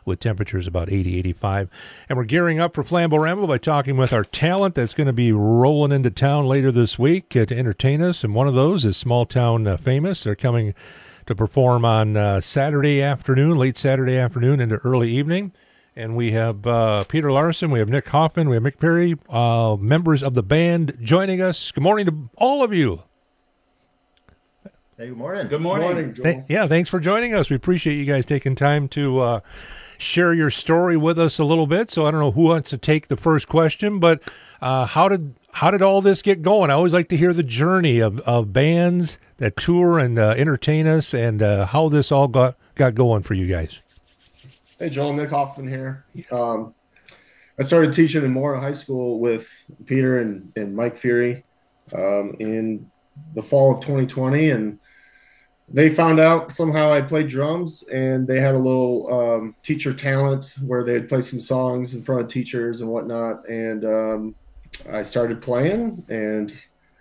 with temperatures about 80, 85. And we're gearing up for Flamborama by talking with our talent that's going to be rolling into town later this week to entertain us. And one of those is Small Town Famous. They're coming to perform on Saturday afternoon, late Saturday afternoon into early evening. And we have Peter Larson, we have Nick Hoffman, we have Mick Perry, members of the band joining us. Good morning to all of you. Hey, good morning. Good morning. Yeah, thanks for joining us. We appreciate you guys taking time to share your story with us a little bit. So I don't know who wants to take the first question, but how did all this get going? I always like to hear the journey of bands that tour and entertain us, and how this all got going for you guys. Hey, Joel, Nick Hoffman here. I started teaching in Mora High School with Peter and Mike Fury in the fall of 2020, and they found out somehow I played drums, and they had a little teacher talent where they'd play some songs in front of teachers and whatnot, and I started playing, and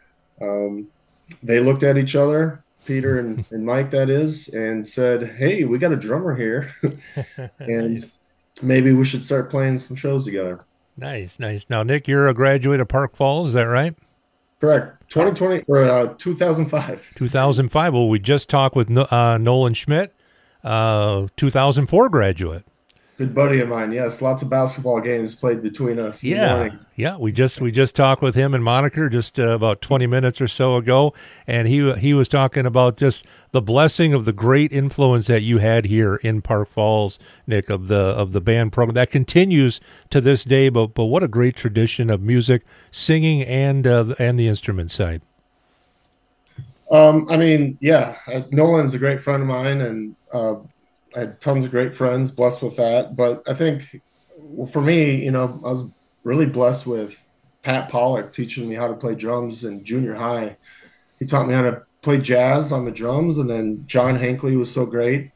they looked at each other, Peter and Mike, that is, and said, hey, we got a drummer here, and nice. Maybe we should start playing some shows together. Nice. Now, Nick, you're a graduate of Park Falls, is that right? Correct. 2020 or 2005. 2005. Well, we just talked with Nolan Schmidt, 2004 graduate. Good buddy of mine. Yes, lots of basketball games played between us. Yeah. We just talked with him and Moniker just about 20 minutes or so ago, and he was talking about just the blessing of the great influence that you had here in Park Falls, Nick, of the band program that continues to this day. But what a great tradition of music, singing, and the instrument side. Nolan's a great friend of mine, and I had tons of great friends, blessed with that. But I think for me, I was really blessed with Pat Pollock teaching me how to play drums in junior high. He taught me how to play jazz on the drums, and then John Hankley was so great.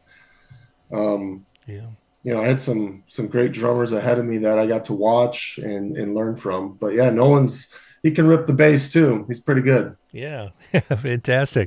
I had some great drummers ahead of me that I got to watch and learn from. But yeah, he can rip the bass too. He's pretty good. Yeah, fantastic.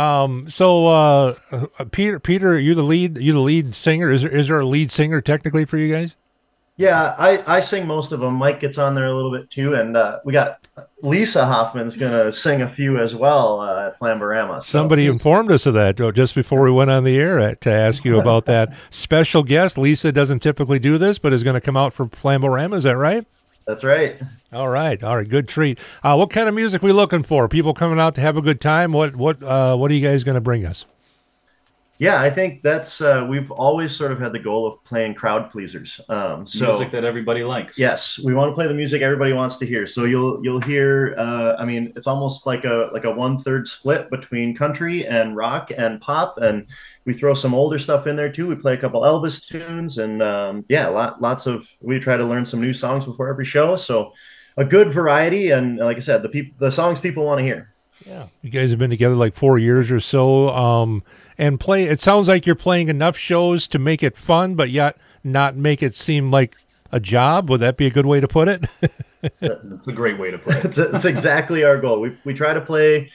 So Peter, are you the lead singer? Is there a lead singer technically for you guys? Yeah, I sing most of them. Mike gets on there a little bit too, and we got Lisa Hoffman's gonna sing a few as well at Flamborama. So. Somebody informed us of that just before we went on the air to ask you about that special guest. Lisa doesn't typically do this, but is going to come out for Flamborama. Is that right? That's right. All right. Good treat. What kind of music are we looking for? People coming out to have a good time? What are you guys going to bring us? Yeah, I think that's we've always sort of had the goal of playing crowd pleasers. Music that everybody likes. Yes, we want to play the music everybody wants to hear. So you'll hear. It's almost like a 1/3 split between country and rock and pop, and we throw some older stuff in there too. We play a couple Elvis tunes, and lots of. We try to learn some new songs before every show. So a good variety, and like I said, the songs people want to hear. Yeah, you guys have been together like 4 years or so, and play. It sounds like you're playing enough shows to make it fun, but yet not make it seem like a job. Would that be a good way to put it? That's a great way to put it. It's exactly our goal. We try to play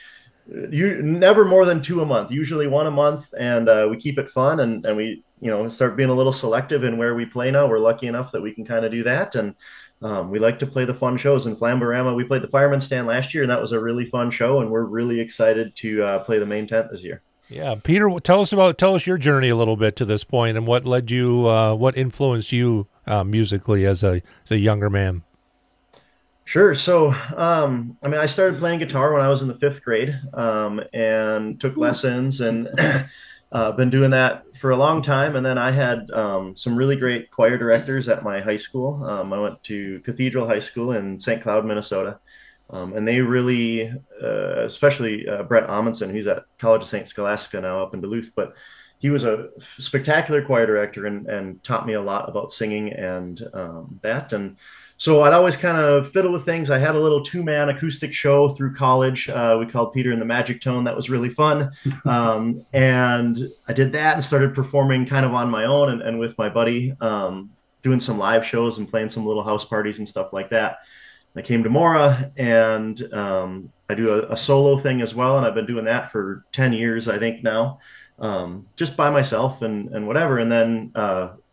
never more than 2 a month, usually 1 a month, and we keep it fun, and we start being a little selective in where we play now. We're lucky enough that we can kind of do that, and we like to play the fun shows. In Flamborama, we played the Fireman's Stand last year, and that was a really fun show, and we're really excited to play the main tent this year. Yeah, Peter, tell us your journey a little bit to this point, and what led you, what influenced you musically as a younger man. Sure. So, I started playing guitar when I was in the 5th grade, and took lessons, and been doing that for a long time. And then I had some really great choir directors at my high school. I went to Cathedral High School in St. Cloud, Minnesota. And they really, especially Brett Amundsen, who's at College of St. Scholastica now up in Duluth, but he was a spectacular choir director and taught me a lot about singing and that. And so I'd always kind of fiddle with things. I had a little 2-man acoustic show through college. We called Peter and the Magic Tone. That was really fun. And I did that and started performing kind of on my own and with my buddy, doing some live shows and playing some little house parties and stuff like that. I came to Mora, and I do a solo thing as well, and I've been doing that for 10 years, I think now, just by myself and whatever. And then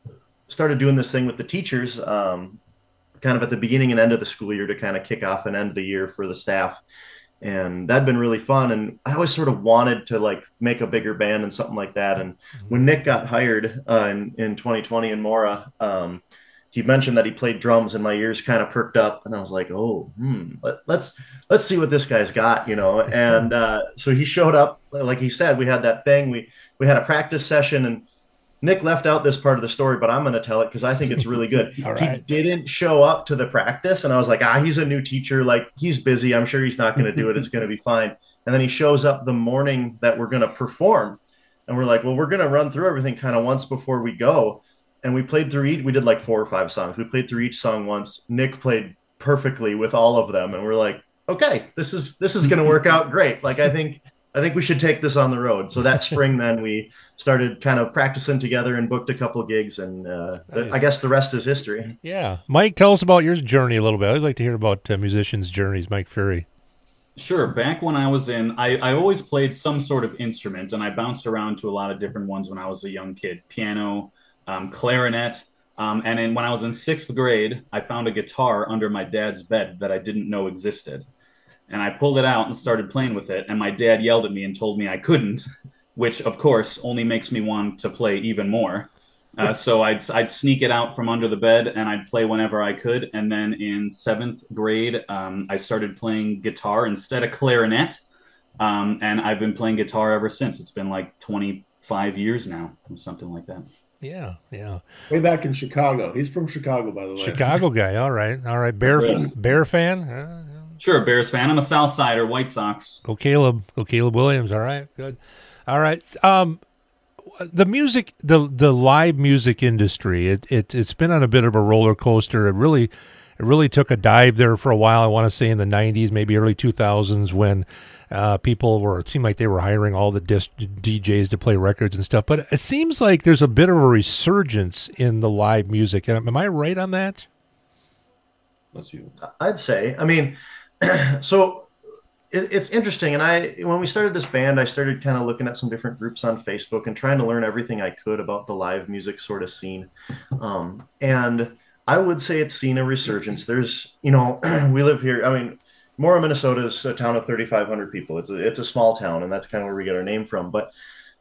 started doing this thing with the teachers, kind of at the beginning and end of the school year to kind of kick off and end the year for the staff. And that'd been really fun. And I always sort of wanted to like make a bigger band and something like that. And when Nick got hired in 2020 in Mora, he mentioned that he played drums, and my ears kind of perked up, and I was like, "Oh, let's see what this guy's got," you know. And so he showed up, like he said. We had that thing. We had a practice session, and Nick left out this part of the story, but I'm going to tell it because I think it's really good. He didn't show up to the practice, and I was like, he's a new teacher. Like, he's busy. I'm sure he's not going to do it. It's going to be fine. And then he shows up the morning that we're going to perform, and we're like, well, we're going to run through everything kind of once before we go. And we played through each. We did like 4 or 5 songs. We played through each song once. Nick played perfectly with all of them, and we're like, okay, this is going to work out great. Like, I think we should take this on the road. So that spring, then we started kind of practicing together and booked a couple gigs, and I guess the rest is history. Yeah, Mike, tell us about your journey a little bit. I'd like to hear about musicians' journeys. Mike Fury. Sure. Back when I was I always played some sort of instrument, and I bounced around to a lot of different ones when I was a young kid. Piano, clarinet, and then when I was in 6th grade, I found a guitar under my dad's bed that I didn't know existed. And I pulled it out and started playing with it, and my dad yelled at me and told me I couldn't, which, of course, only makes me want to play even more. So I'd sneak it out from under the bed, and I'd play whenever I could. And then in 7th grade, I started playing guitar instead of clarinet, and I've been playing guitar ever since. It's been like 25 years now, or something like that. Yeah. Way back in Chicago. He's from Chicago, by the way. Chicago guy. All right. Bear fan? Sure, Bears fan. I'm a South Sider, White Sox. Go Caleb Williams. All right, good. All right. The music, the live music industry, it's been on a bit of a roller coaster. It really took a dive there for a while. I want to say in the 90s, maybe early 2000s, when it seemed like they were hiring all the DJs to play records and stuff. But it seems like there's a bit of a resurgence in the live music. Am I right on that? That's you. I'd say. I mean, so it's interesting. And when we started this band, I started kind of looking at some different groups on Facebook and trying to learn everything I could about the live music sort of scene. And I would say it's seen a resurgence. There's, we live here. I mean, Mora, Minnesota is a town of 3,500 people. It's a small town, and that's kind of where we get our name from. But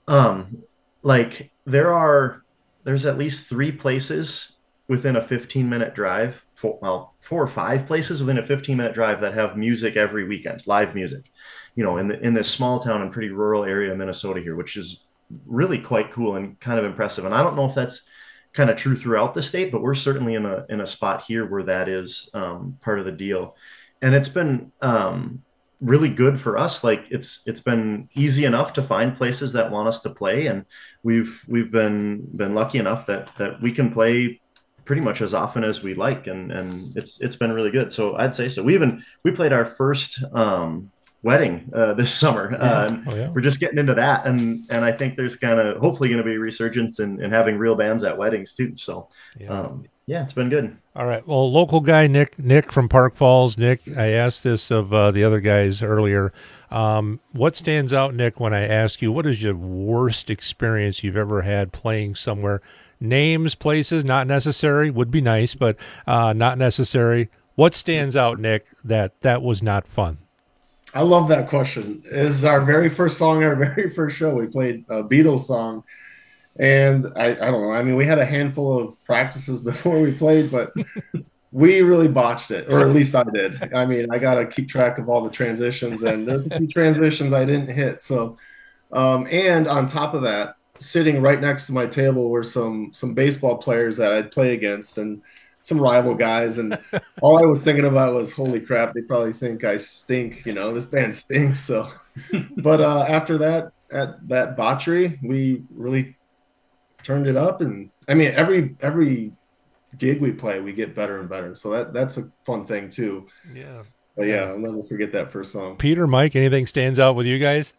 like there's at least 3 places within a 15-minute drive. 4 or 5 places within a 15-minute drive that have music every weekend, live music, in this small town and pretty rural area of Minnesota here, which is really quite cool and kind of impressive. And I don't know if that's kind of true throughout the state, but we're certainly in a spot here where that is part of the deal. And it's been really good for us. Like it's been easy enough to find places that want us to play, and we've been lucky enough that we can play pretty much as often as we like, and it's been really good. So I'd say so. We played our first wedding this summer. We're just getting into that, and I think there's kind of hopefully going to be a resurgence in having real bands at weddings too. So it's been good. All right. Well, local guy Nick from Park Falls. Nick, I asked this of the other guys earlier. What stands out, Nick, when I ask you what is your worst experience you've ever had playing somewhere? Names, places, not necessary. Would be nice, but not necessary. What stands out, Nick, that was not fun? I love that question. It is our very first song, our very first show. We played a Beatles song, and I don't know. I mean, we had a handful of practices before we played, but we really botched it, or at least I did. I mean, I got to keep track of all the transitions, and there's a few transitions I didn't hit. So, and on top of that, sitting right next to my table were some baseball players that I'd play against and some rival guys. And all I was thinking about was, holy crap, they probably think I stink. This band stinks. So, but after that, at that botchery, we really turned it up. And I mean, every gig we play, we get better and better. So that's a fun thing too. Yeah. But yeah, I'll never forget that first song. Peter, Mike, anything stands out with you guys?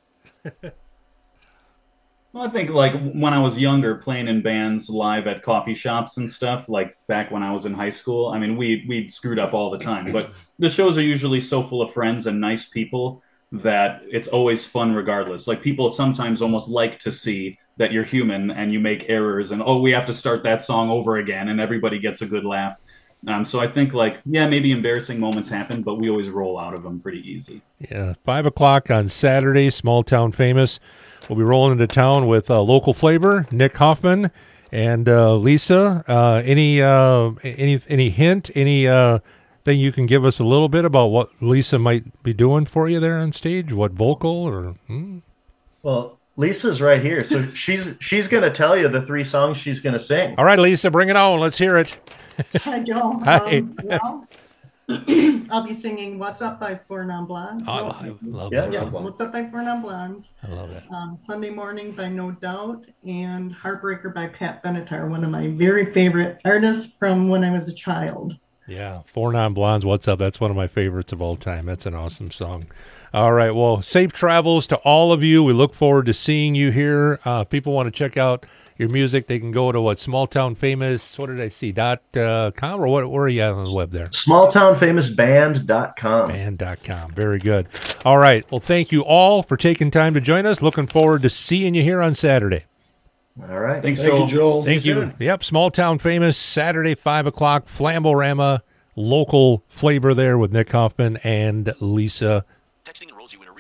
Well, I think like when I was younger, playing in bands live at coffee shops and stuff, like back when I was in high school, I mean, we'd screwed up all the time, but the shows are usually so full of friends and nice people that it's always fun regardless. Like people sometimes almost like to see that you're human and you make errors and, oh, we have to start that song over again, and everybody gets a good laugh. So I think, like, yeah, maybe embarrassing moments happen, but we always roll out of them pretty easy. Yeah, 5 o'clock on Saturday, Small Town Famous. We'll be rolling into town with local flavor, Nick Hoffman and Lisa. Any hint, thing you can give us a little bit about what Lisa might be doing for you there on stage? What vocal or? Well, Lisa's right here, so she's going to tell you the 3 songs she's going to sing. All right, Lisa, bring it on. Let's hear it. Hi, Joe. Hi. Well, I'll be singing "What's Up" by Four Non Blondes. Oh, I love Yeah, that. Yeah, song. "What's Up" by Four Non Blondes. I love it. Sunday Morning by No Doubt, and Heartbreaker by Pat Benatar, one of my very favorite artists from when I was a child. Yeah, Four Non-Blondes, What's Up? That's one of my favorites of all time. That's an awesome song. All right, well, safe travels to all of you. We look forward to seeing you here. If people want to check out your music, they can go to Small Town Famous, what did I see, .com, or where are you at on the web there? Smalltownfamousband.com. Band.com. Very good. All right, well, thank you all for taking time to join us. Looking forward to seeing you here on Saturday. All right. Thanks, Thank Joel. you, Joel. Thank you. soon. Yep, Small Town Famous, Saturday, 5 o'clock, Flamborama, local flavor there with Nick Hoffman and Lisa. Texting enrolls you in a